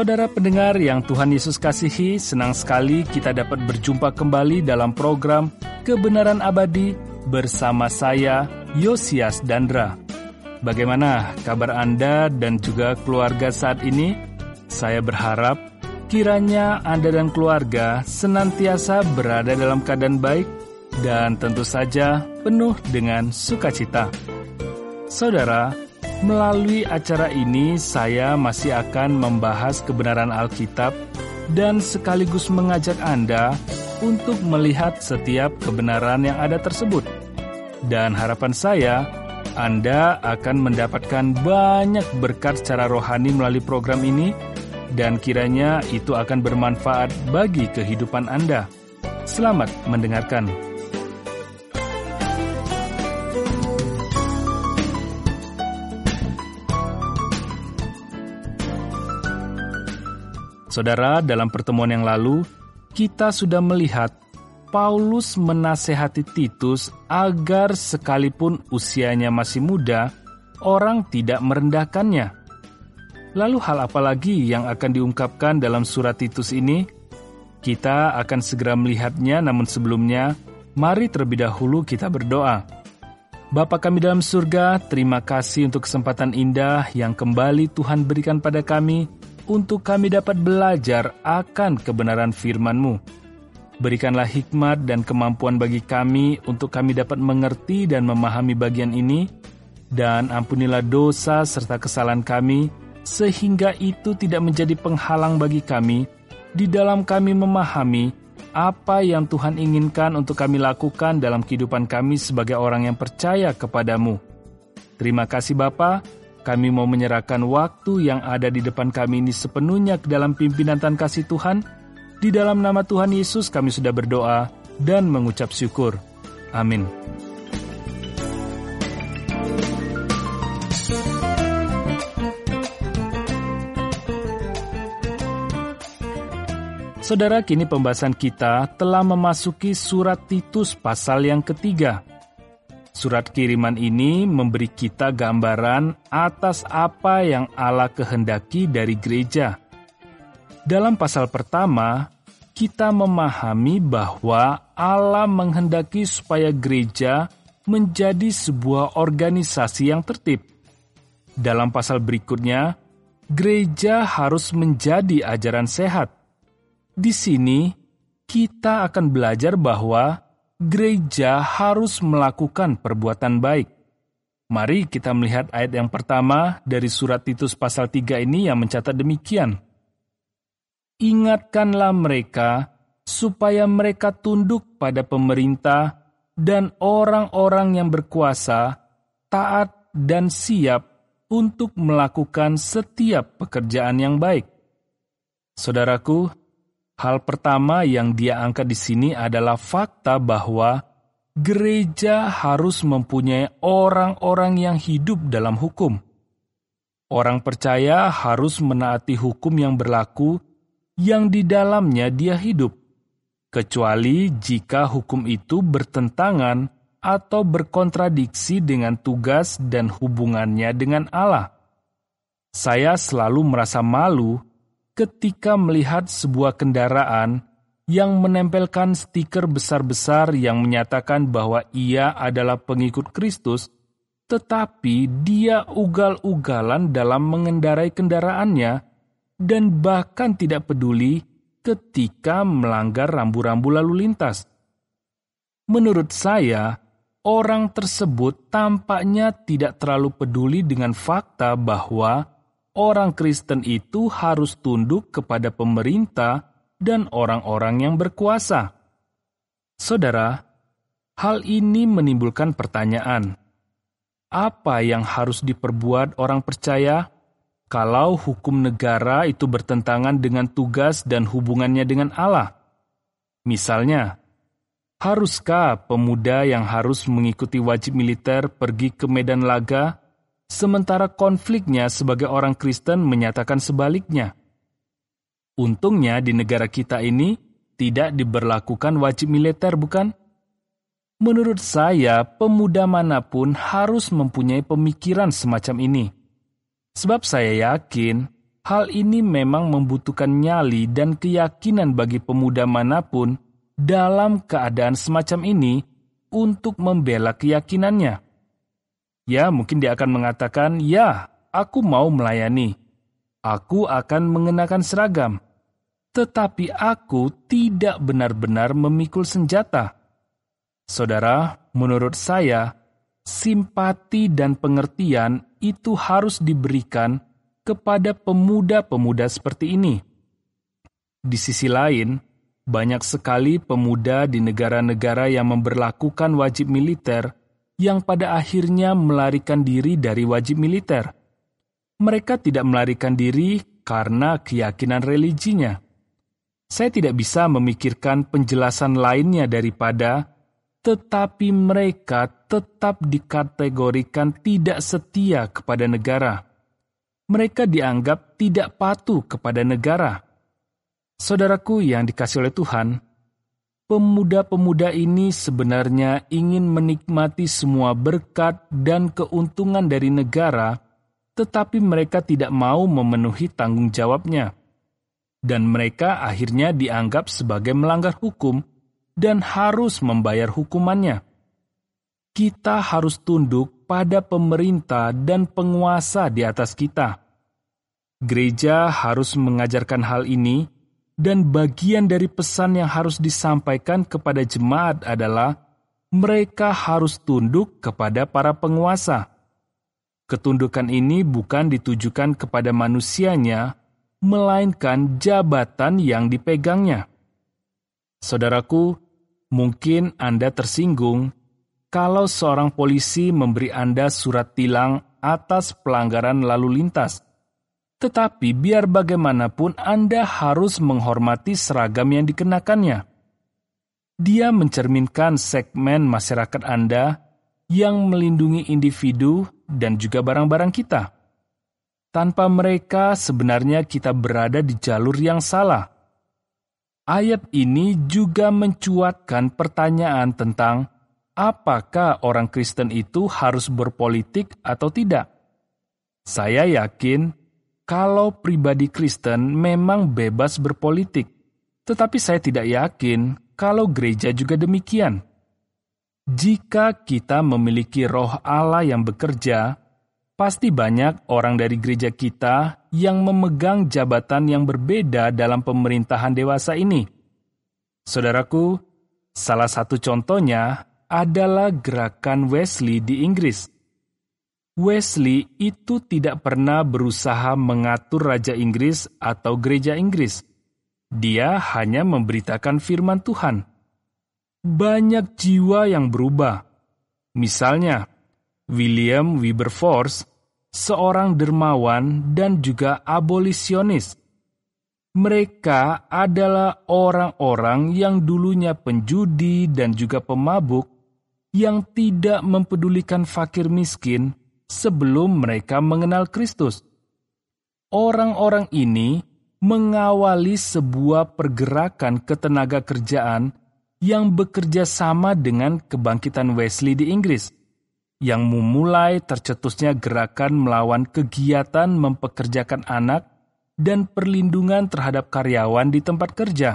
Saudara pendengar yang Tuhan Yesus kasihi, senang sekali kita dapat berjumpa kembali dalam program Kebenaran Abadi bersama saya, Yosias Dandra. Bagaimana kabar Anda dan juga keluarga saat ini? Saya berharap kiranya Anda dan keluarga senantiasa berada dalam keadaan baik dan tentu saja penuh dengan sukacita. Saudara, melalui acara ini, saya masih akan membahas kebenaran Alkitab dan sekaligus mengajak Anda untuk melihat setiap kebenaran yang ada tersebut. Dan harapan saya, Anda akan mendapatkan banyak berkat secara rohani melalui program ini, dan kiranya itu akan bermanfaat bagi kehidupan Anda. Selamat mendengarkan. Saudara, dalam pertemuan yang lalu, kita sudah melihat Paulus menasehati Titus agar sekalipun usianya masih muda, orang tidak merendahkannya. Lalu hal apa lagi yang akan diungkapkan dalam surat Titus ini? Kita akan segera melihatnya, namun sebelumnya, mari terlebih dahulu kita berdoa. Bapa kami dalam surga, terima kasih untuk kesempatan indah yang kembali Tuhan berikan pada kami, untuk kami dapat belajar akan kebenaran firman-Mu. Berikanlah hikmat dan kemampuan bagi kami untuk kami dapat mengerti dan memahami bagian ini, dan ampunilah dosa serta kesalahan kami, sehingga itu tidak menjadi penghalang bagi kami di dalam kami memahami apa yang Tuhan inginkan untuk kami lakukan dalam kehidupan kami sebagai orang yang percaya kepadamu. Terima kasih Bapa. Kami mau menyerahkan waktu yang ada di depan kami ini sepenuhnya ke dalam pimpinan dan kasih Tuhan. Di dalam nama Tuhan Yesus kami sudah berdoa dan mengucap syukur. Amin. Saudara, kini pembahasan kita telah memasuki surat Titus pasal yang ketiga. Surat kiriman ini memberi kita gambaran atas apa yang Allah kehendaki dari gereja. Dalam pasal pertama, kita memahami bahwa Allah menghendaki supaya gereja menjadi sebuah organisasi yang tertib. Dalam pasal berikutnya, gereja harus menjadi ajaran sehat. Di sini, kita akan belajar bahwa gereja harus melakukan perbuatan baik. Mari kita melihat ayat yang pertama dari surat Titus pasal 3 ini yang mencatat demikian. Ingatkanlah mereka supaya mereka tunduk pada pemerintah dan orang-orang yang berkuasa, taat dan siap untuk melakukan setiap pekerjaan yang baik. Saudaraku, hal pertama yang dia angkat di sini adalah fakta bahwa gereja harus mempunyai orang-orang yang hidup dalam hukum. Orang percaya harus menaati hukum yang berlaku yang di dalamnya dia hidup, kecuali jika hukum itu bertentangan atau berkontradiksi dengan tugas dan hubungannya dengan Allah. Saya selalu merasa malu ketika melihat sebuah kendaraan yang menempelkan stiker besar-besar yang menyatakan bahwa ia adalah pengikut Kristus, tetapi dia ugal-ugalan dalam mengendarai kendaraannya dan bahkan tidak peduli ketika melanggar rambu-rambu lalu lintas. Menurut saya, orang tersebut tampaknya tidak terlalu peduli dengan fakta bahwa orang Kristen itu harus tunduk kepada pemerintah dan orang-orang yang berkuasa. Saudara, hal ini menimbulkan pertanyaan. Apa yang harus diperbuat orang percaya kalau hukum negara itu bertentangan dengan tugas dan hubungannya dengan Allah? Misalnya, haruskah pemuda yang harus mengikuti wajib militer pergi ke medan laga, sementara konfliknya sebagai orang Kristen menyatakan sebaliknya? Untungnya di negara kita ini tidak diberlakukan wajib militer, bukan? Menurut saya, pemuda manapun harus mempunyai pemikiran semacam ini. Sebab saya yakin hal ini memang membutuhkan nyali dan keyakinan bagi pemuda manapun dalam keadaan semacam ini untuk membela keyakinannya. Ya, mungkin dia akan mengatakan, "Ya, aku mau melayani. Aku akan mengenakan seragam. Tetapi aku tidak benar-benar memikul senjata." Saudara, menurut saya, simpati dan pengertian itu harus diberikan kepada pemuda-pemuda seperti ini. Di sisi lain, banyak sekali pemuda di negara-negara yang memberlakukan wajib militer yang pada akhirnya melarikan diri dari wajib militer. Mereka tidak melarikan diri karena keyakinan religinya. Saya tidak bisa memikirkan penjelasan lainnya daripada tetapi mereka tetap dikategorikan tidak setia kepada negara. Mereka dianggap tidak patuh kepada negara. Saudaraku yang dikasihi oleh Tuhan, pemuda-pemuda ini sebenarnya ingin menikmati semua berkat dan keuntungan dari negara, tetapi mereka tidak mau memenuhi tanggung jawabnya. Dan mereka akhirnya dianggap sebagai melanggar hukum dan harus membayar hukumannya. Kita harus tunduk pada pemerintah dan penguasa di atas kita. Gereja harus mengajarkan hal ini, dan bagian dari pesan yang harus disampaikan kepada jemaat adalah mereka harus tunduk kepada para penguasa. Ketundukan ini bukan ditujukan kepada manusianya, melainkan jabatan yang dipegangnya. Saudaraku, mungkin Anda tersinggung kalau seorang polisi memberi Anda surat tilang atas pelanggaran lalu lintas. Tetapi biar bagaimanapun Anda harus menghormati seragam yang dikenakannya. Dia mencerminkan segmen masyarakat Anda yang melindungi individu dan juga barang-barang kita. Tanpa mereka sebenarnya kita berada di jalur yang salah. Ayat ini juga mencuatkan pertanyaan tentang apakah orang Kristen itu harus berpolitik atau tidak. Saya yakin kalau pribadi Kristen memang bebas berpolitik, tetapi saya tidak yakin kalau gereja juga demikian. Jika kita memiliki Roh Allah yang bekerja, pasti banyak orang dari gereja kita yang memegang jabatan yang berbeda dalam pemerintahan dewasa ini. Saudaraku, salah satu contohnya adalah gerakan Wesley di Inggris. Wesley itu tidak pernah berusaha mengatur Raja Inggris atau Gereja Inggris. Dia hanya memberitakan firman Tuhan. Banyak jiwa yang berubah. Misalnya, William Wilberforce, seorang dermawan dan juga abolisionis. Mereka adalah orang-orang yang dulunya penjudi dan juga pemabuk, yang tidak mempedulikan fakir miskin sebelum mereka mengenal Kristus. Orang-orang ini mengawali sebuah pergerakan ketenaga kerjaan yang bekerja sama dengan kebangkitan Wesley di Inggris, yang memulai tercetusnya gerakan melawan kegiatan mempekerjakan anak dan perlindungan terhadap karyawan di tempat kerja.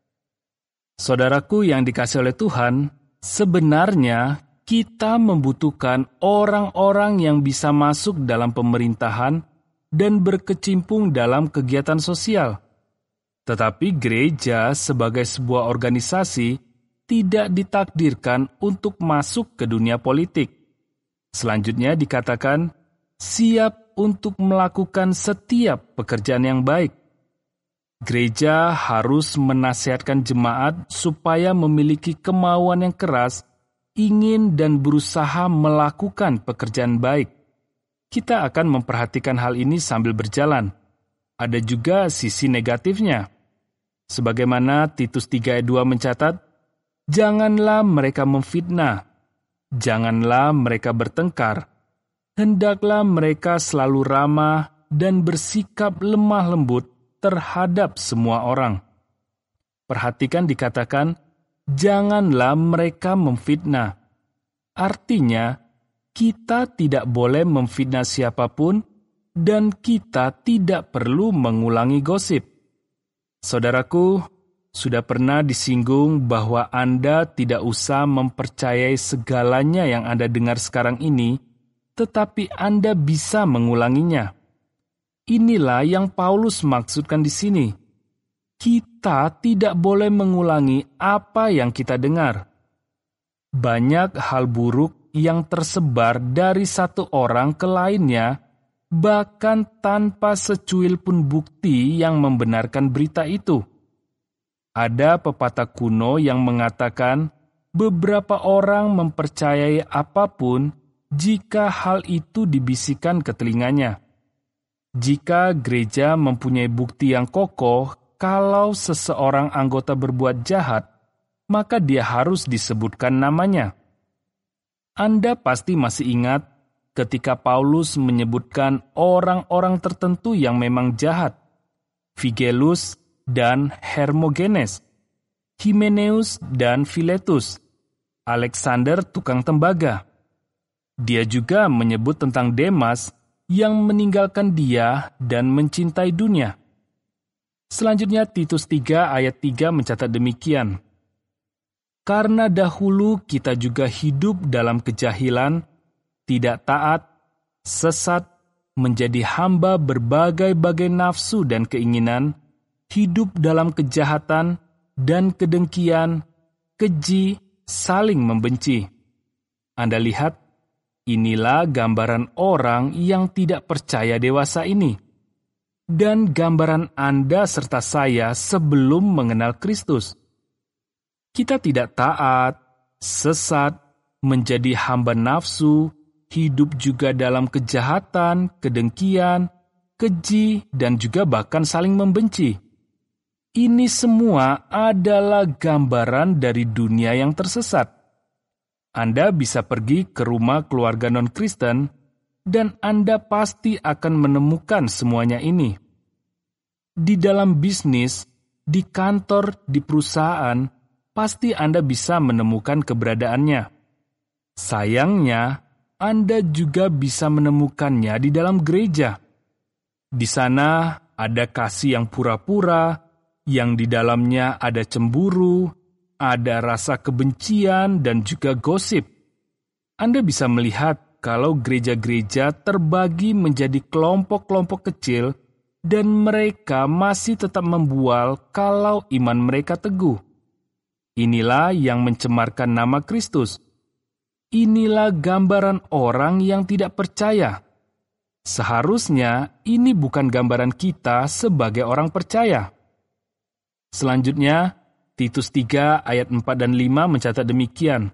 Saudaraku yang dikasihi oleh Tuhan, sebenarnya kita membutuhkan orang-orang yang bisa masuk dalam pemerintahan dan berkecimpung dalam kegiatan sosial. Tetapi gereja sebagai sebuah organisasi tidak ditakdirkan untuk masuk ke dunia politik. Selanjutnya dikatakan, siap untuk melakukan setiap pekerjaan yang baik. Gereja harus menasihatkan jemaat supaya memiliki kemauan yang keras, ingin dan berusaha melakukan pekerjaan baik. Kita akan memperhatikan hal ini sambil berjalan. Ada juga sisi negatifnya. Sebagaimana Titus 3 ayat 2 mencatat, janganlah mereka memfitnah, janganlah mereka bertengkar, hendaklah mereka selalu ramah dan bersikap lemah lembut terhadap semua orang. Perhatikan dikatakan, janganlah mereka memfitnah. Artinya, kita tidak boleh memfitnah siapapun dan kita tidak perlu mengulangi gosip. Saudaraku, sudah pernah disinggung bahwa Anda tidak usah mempercayai segalanya yang Anda dengar sekarang ini, tetapi Anda bisa mengulanginya. Inilah yang Paulus maksudkan di sini. Kita tidak boleh mengulangi apa yang kita dengar. Banyak hal buruk yang tersebar dari satu orang ke lainnya, bahkan tanpa secuil pun bukti yang membenarkan berita itu. Ada pepatah kuno yang mengatakan beberapa orang mempercayai apapun jika hal itu dibisikkan ke telinganya. Jika gereja mempunyai bukti yang kokoh kalau seseorang anggota berbuat jahat, maka dia harus disebutkan namanya. Anda pasti masih ingat ketika Paulus menyebutkan orang-orang tertentu yang memang jahat, Figelus dan Hermogenes, Himeneus dan Filetus, Alexander tukang tembaga. Dia juga menyebut tentang Demas yang meninggalkan dia dan mencintai dunia. Selanjutnya Titus 3 ayat 3 mencatat demikian. Karena dahulu kita juga hidup dalam kejahilan, tidak taat, sesat, menjadi hamba berbagai-bagai nafsu dan keinginan, hidup dalam kejahatan dan kedengkian, keji, saling membenci. Anda lihat, inilah gambaran orang yang tidak percaya dewasa ini. Dan gambaran Anda serta saya sebelum mengenal Kristus. Kita tidak taat, sesat, menjadi hamba nafsu, hidup juga dalam kejahatan, kedengkian, keji, dan juga bahkan saling membenci. Ini semua adalah gambaran dari dunia yang tersesat. Anda bisa pergi ke rumah keluarga non-Kristen, dan Anda pasti akan menemukan semuanya ini. Di dalam bisnis, di kantor, di perusahaan, pasti Anda bisa menemukan keberadaannya. Sayangnya, Anda juga bisa menemukannya di dalam gereja. Di sana ada kasih yang pura-pura, yang di dalamnya ada cemburu, ada rasa kebencian, dan juga gosip. Anda bisa melihat kalau gereja-gereja terbagi menjadi kelompok-kelompok kecil dan mereka masih tetap membual kalau iman mereka teguh. Inilah yang mencemarkan nama Kristus. Inilah gambaran orang yang tidak percaya. Seharusnya ini bukan gambaran kita sebagai orang percaya. Selanjutnya, Titus 3 ayat 4 dan 5 mencatat demikian.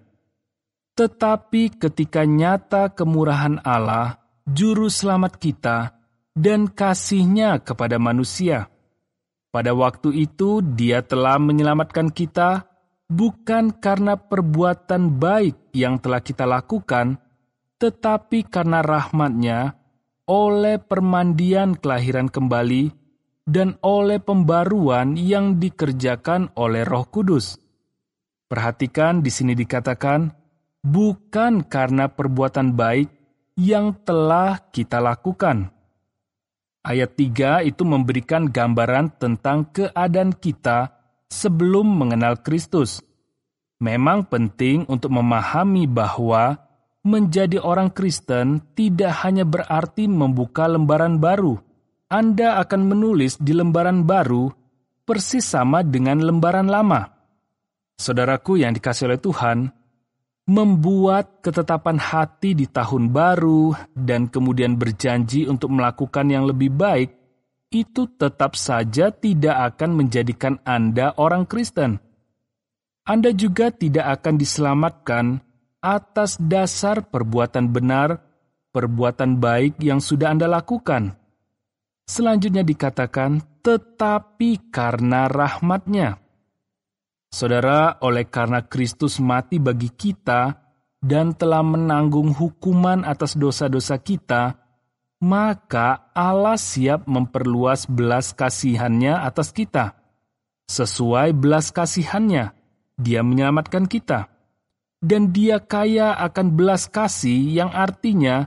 Tetapi ketika nyata kemurahan Allah, juru selamat kita, dan kasih-Nya kepada manusia. Pada waktu itu Dia telah menyelamatkan kita, bukan karena perbuatan baik yang telah kita lakukan, tetapi karena rahmat-Nya, oleh permandian kelahiran kembali, dan oleh pembaruan yang dikerjakan oleh Roh Kudus. Perhatikan di sini dikatakan, bukan karena perbuatan baik yang telah kita lakukan. Ayat 3 itu memberikan gambaran tentang keadaan kita sebelum mengenal Kristus. Memang penting untuk memahami bahwa menjadi orang Kristen tidak hanya berarti membuka lembaran baru. Anda akan menulis di lembaran baru persis sama dengan lembaran lama. Saudaraku yang dikasihi oleh Tuhan, membuat ketetapan hati di tahun baru dan kemudian berjanji untuk melakukan yang lebih baik, itu tetap saja tidak akan menjadikan Anda orang Kristen. Anda juga tidak akan diselamatkan atas dasar perbuatan benar, perbuatan baik yang sudah Anda lakukan. Selanjutnya dikatakan, tetapi karena rahmat-Nya. Saudara, oleh karena Kristus mati bagi kita dan telah menanggung hukuman atas dosa-dosa kita, maka Allah siap memperluas belas kasihan-Nya atas kita. Sesuai belas kasihan-Nya, Dia menyelamatkan kita. Dan Dia kaya akan belas kasih yang artinya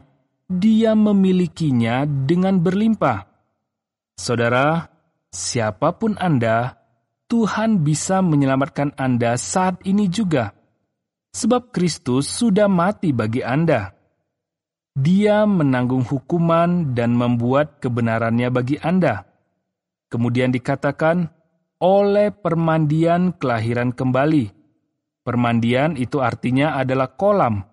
Dia memilikinya dengan berlimpah. Saudara, siapapun Anda, Tuhan bisa menyelamatkan Anda saat ini juga. Sebab Kristus sudah mati bagi Anda. Dia menanggung hukuman dan membuat kebenarannya bagi Anda. Kemudian dikatakan, oleh permandian kelahiran kembali. Permandian itu artinya adalah kolam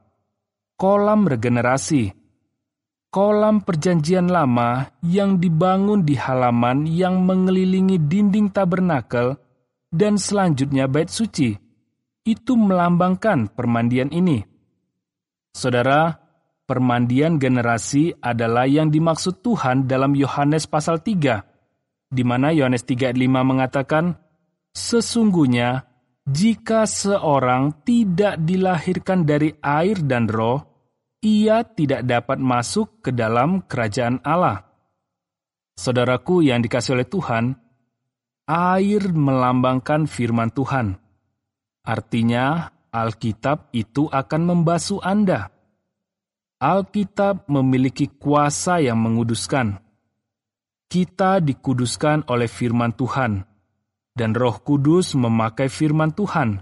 regenerasi. Kolam perjanjian lama yang dibangun di halaman yang mengelilingi dinding tabernakel dan selanjutnya bait suci. Itu melambangkan permandian ini. Saudara, permandian generasi adalah yang dimaksud Tuhan dalam Yohanes pasal 3, di mana Yohanes 3 ayat 5 mengatakan, sesungguhnya jika seorang tidak dilahirkan dari air dan roh, ia tidak dapat masuk ke dalam kerajaan Allah. Saudaraku yang dikasihi oleh Tuhan, air melambangkan firman Tuhan. Artinya, Alkitab itu akan membasuh Anda. Alkitab memiliki kuasa yang menguduskan. Kita dikuduskan oleh firman Tuhan, dan Roh Kudus memakai firman Tuhan.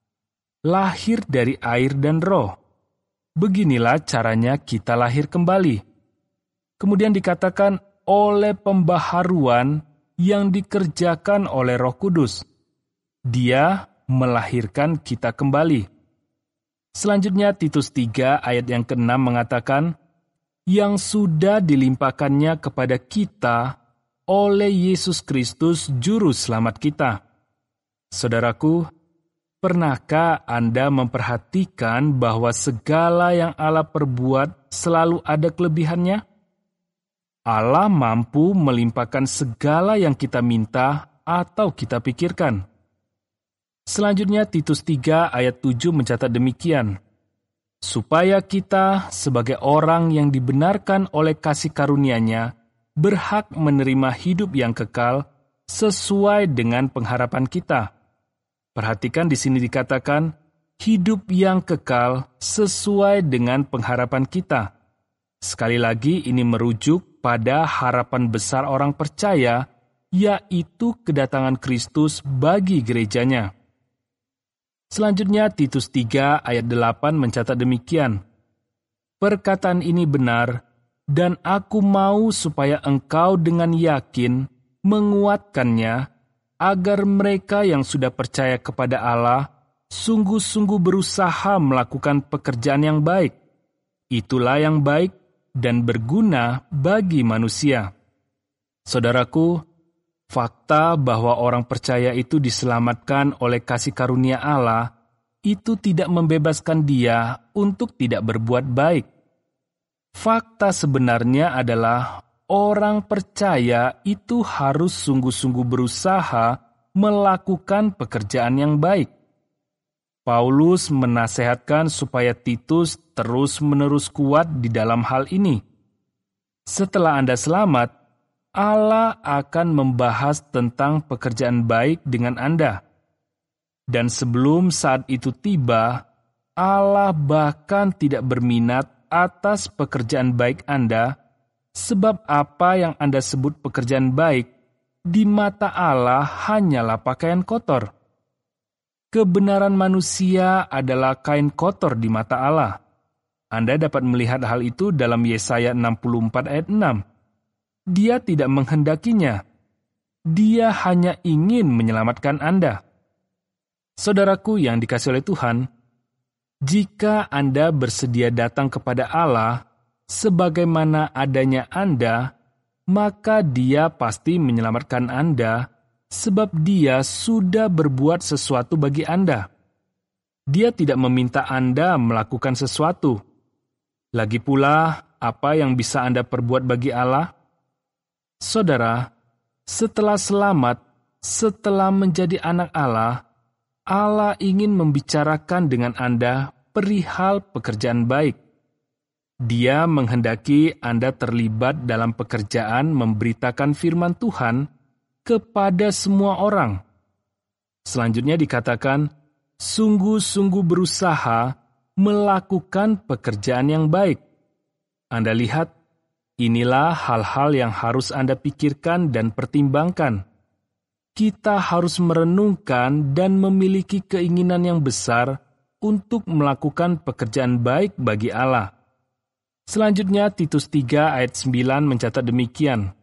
Lahir dari air dan roh. Beginilah caranya kita lahir kembali. Kemudian dikatakan oleh pembaharuan yang dikerjakan oleh Roh Kudus. Dia melahirkan kita kembali. Selanjutnya Titus 3 ayat yang ke-6 mengatakan, yang sudah dilimpahkannya kepada kita oleh Yesus Kristus Juru Selamat kita. Saudaraku, pernahkah Anda memperhatikan bahwa segala yang Allah perbuat selalu ada kelebihannya? Allah mampu melimpahkan segala yang kita minta atau kita pikirkan. Selanjutnya Titus 3 ayat 7 mencatat demikian, supaya kita sebagai orang yang dibenarkan oleh kasih karunia-Nya berhak menerima hidup yang kekal sesuai dengan pengharapan kita. Perhatikan di sini dikatakan hidup yang kekal sesuai dengan pengharapan kita. Sekali lagi ini merujuk pada harapan besar orang percaya, yaitu kedatangan Kristus bagi gerejanya. Selanjutnya Titus 3 ayat 8 mencatat demikian, perkataan ini benar, dan aku mau supaya engkau dengan yakin menguatkannya, agar mereka yang sudah percaya kepada Allah sungguh-sungguh berusaha melakukan pekerjaan yang baik. Itulah yang baik dan berguna bagi manusia. Saudaraku, fakta bahwa orang percaya itu diselamatkan oleh kasih karunia Allah itu tidak membebaskan dia untuk tidak berbuat baik. Fakta sebenarnya adalah orang percaya itu harus sungguh-sungguh berusaha melakukan pekerjaan yang baik. Paulus menasehatkan supaya Titus terus-menerus kuat di dalam hal ini. Setelah Anda selamat, Allah akan membahas tentang pekerjaan baik dengan Anda. Dan sebelum saat itu tiba, Allah bahkan tidak berminat atas pekerjaan baik Anda, sebab apa yang Anda sebut pekerjaan baik, di mata Allah hanyalah pakaian kotor. Kebenaran manusia adalah kain kotor di mata Allah. Anda dapat melihat hal itu dalam Yesaya 64 ayat 6. Dia tidak menghendakinya. Dia hanya ingin menyelamatkan Anda. Saudaraku yang dikasihi oleh Tuhan, jika Anda bersedia datang kepada Allah sebagaimana adanya Anda, maka Dia pasti menyelamatkan Anda, sebab Dia sudah berbuat sesuatu bagi Anda. Dia tidak meminta Anda melakukan sesuatu. Lagi pula, apa yang bisa Anda perbuat bagi Allah? Saudara, setelah selamat, setelah menjadi anak Allah, Allah ingin membicarakan dengan Anda perihal pekerjaan baik. Dia menghendaki Anda terlibat dalam pekerjaan memberitakan firman Tuhan kepada semua orang. Selanjutnya dikatakan, sungguh-sungguh berusaha melakukan pekerjaan yang baik. Anda lihat, inilah hal-hal yang harus Anda pikirkan dan pertimbangkan. Kita harus merenungkan dan memiliki keinginan yang besar untuk melakukan pekerjaan baik bagi Allah. Selanjutnya, Titus 3 ayat 9 mencatat demikian.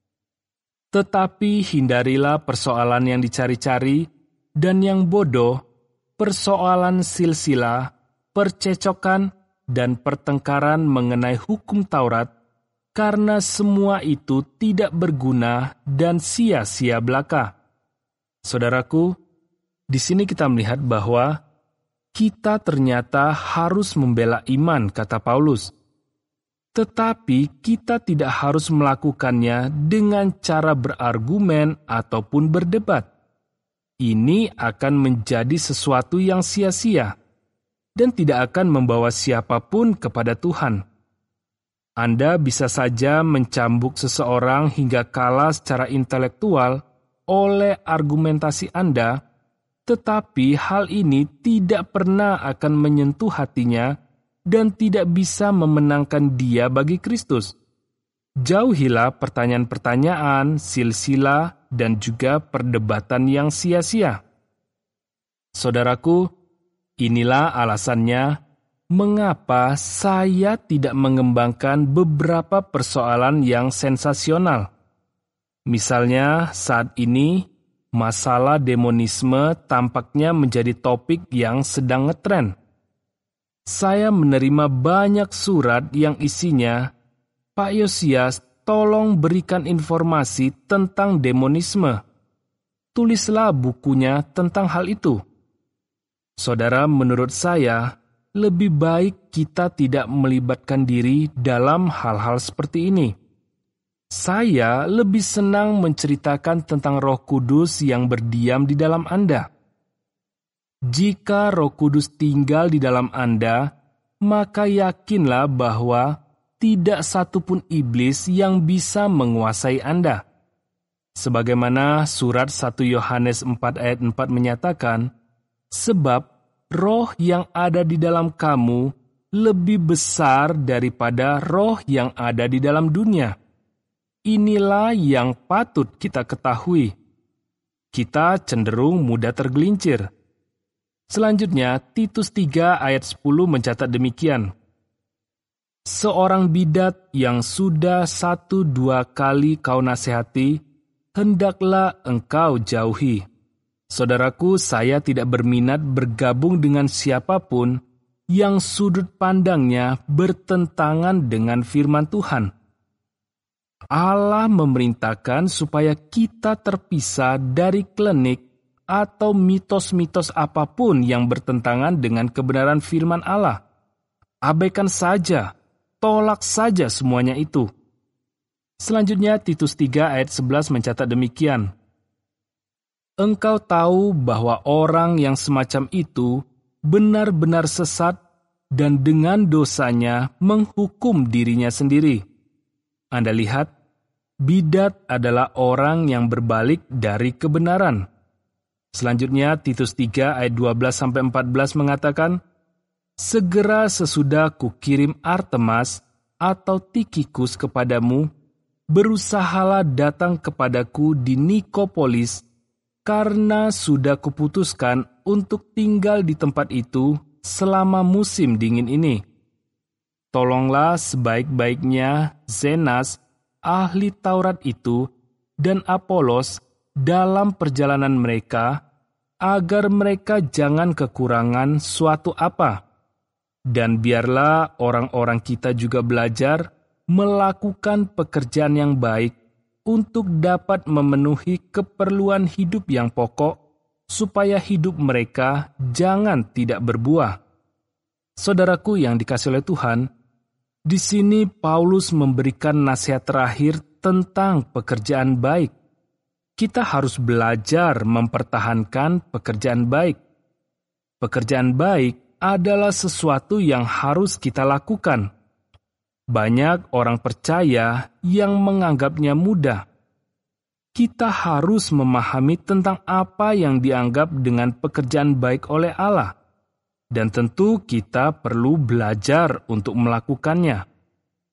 Tetapi hindarilah persoalan yang dicari-cari dan yang bodoh, persoalan silsilah, percecokan, dan pertengkaran mengenai hukum Taurat, karena semua itu tidak berguna dan sia-sia belaka. Saudaraku, di sini kita melihat bahwa kita ternyata harus membela iman, kata Paulus. Tetapi kita tidak harus melakukannya dengan cara berargumen ataupun berdebat. Ini akan menjadi sesuatu yang sia-sia dan tidak akan membawa siapapun kepada Tuhan. Anda bisa saja mencambuk seseorang hingga kalah secara intelektual oleh argumentasi Anda, tetapi hal ini tidak pernah akan menyentuh hatinya dan tidak bisa memenangkan dia bagi Kristus. Jauhilah pertanyaan-pertanyaan, silsilah, dan juga perdebatan yang sia-sia. Saudaraku, inilah alasannya mengapa saya tidak mengembangkan beberapa persoalan yang sensasional. Misalnya, saat ini, masalah demonisme tampaknya menjadi topik yang sedang ngetren. Saya menerima banyak surat yang isinya, Pak Yosias, tolong berikan informasi tentang demonisme. Tulislah bukunya tentang hal itu. Saudara, menurut saya, lebih baik kita tidak melibatkan diri dalam hal-hal seperti ini. Saya lebih senang menceritakan tentang Roh Kudus yang berdiam di dalam Anda. Jika Roh Kudus tinggal di dalam Anda, maka yakinlah bahwa tidak satupun iblis yang bisa menguasai Anda. Sebagaimana surat 1 Yohanes 4 ayat 4 menyatakan, sebab roh yang ada di dalam kamu lebih besar daripada roh yang ada di dalam dunia. Inilah yang patut kita ketahui. Kita cenderung mudah tergelincir. Selanjutnya, Titus 3 ayat 10 mencatat demikian. Seorang bidat yang sudah 1-2 kali kau nasihati, hendaklah engkau jauhi. Saudaraku, saya tidak berminat bergabung dengan siapapun yang sudut pandangnya bertentangan dengan firman Tuhan. Allah memerintahkan supaya kita terpisah dari klinik atau mitos-mitos apapun yang bertentangan dengan kebenaran firman Allah. Abaikan saja, tolak saja semuanya itu. Selanjutnya, Titus 3 ayat 11 mencatat demikian. Engkau tahu bahwa orang yang semacam itu benar-benar sesat dan dengan dosanya menghukum dirinya sendiri. Anda lihat, bidat adalah orang yang berbalik dari kebenaran. Selanjutnya, Titus 3 ayat 12-14 mengatakan, segera sesudah kukirim Artemas atau Tikhikus kepadamu, berusahalah datang kepadaku di Nikopolis, karena sudah kuputuskan untuk tinggal di tempat itu selama musim dingin ini. Tolonglah sebaik-baiknya Zenas, ahli Taurat itu, dan Apolos dalam perjalanan mereka, agar mereka jangan kekurangan suatu apa. Dan biarlah orang-orang kita juga belajar melakukan pekerjaan yang baik untuk dapat memenuhi keperluan hidup yang pokok, supaya hidup mereka jangan tidak berbuah. Saudaraku yang dikasihi oleh Tuhan, di sini Paulus memberikan nasihat terakhir tentang pekerjaan baik. Kita harus belajar mempertahankan pekerjaan baik. Pekerjaan baik adalah sesuatu yang harus kita lakukan. Banyak orang percaya yang menganggapnya mudah. Kita harus memahami tentang apa yang dianggap dengan pekerjaan baik oleh Allah. Dan tentu kita perlu belajar untuk melakukannya.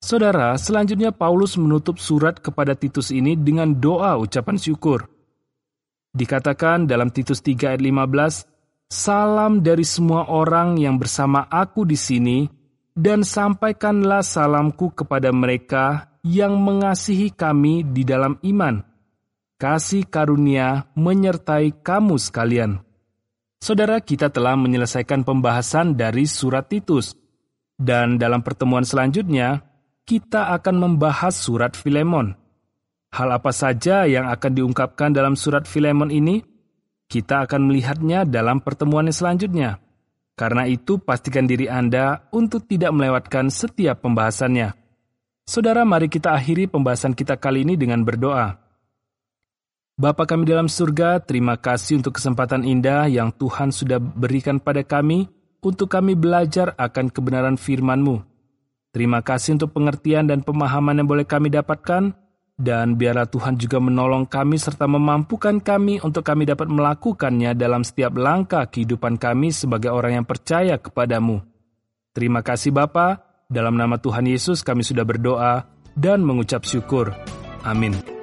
Saudara, selanjutnya Paulus menutup surat kepada Titus ini dengan doa ucapan syukur. Dikatakan dalam Titus 3 ayat 15, "Salam dari semua orang yang bersama aku di sini, dan sampaikanlah salamku kepada mereka yang mengasihi kami di dalam iman. Kasih karunia menyertai kamu sekalian." Saudara, kita telah menyelesaikan pembahasan dari surat Titus. Dan dalam pertemuan selanjutnya, kita akan membahas surat Filemon. Hal apa saja yang akan diungkapkan dalam surat Filemon ini? Kita akan melihatnya dalam pertemuan yang selanjutnya. Karena itu, pastikan diri Anda untuk tidak melewatkan setiap pembahasannya. Saudara, mari kita akhiri pembahasan kita kali ini dengan berdoa. Bapa kami dalam surga, terima kasih untuk kesempatan indah yang Tuhan sudah berikan pada kami untuk kami belajar akan kebenaran firman-Mu. Terima kasih untuk pengertian dan pemahaman yang boleh kami dapatkan, dan biarlah Tuhan juga menolong kami serta memampukan kami untuk kami dapat melakukannya dalam setiap langkah kehidupan kami sebagai orang yang percaya kepadamu. Terima kasih Bapa, dalam nama Tuhan Yesus kami sudah berdoa dan mengucap syukur. Amin.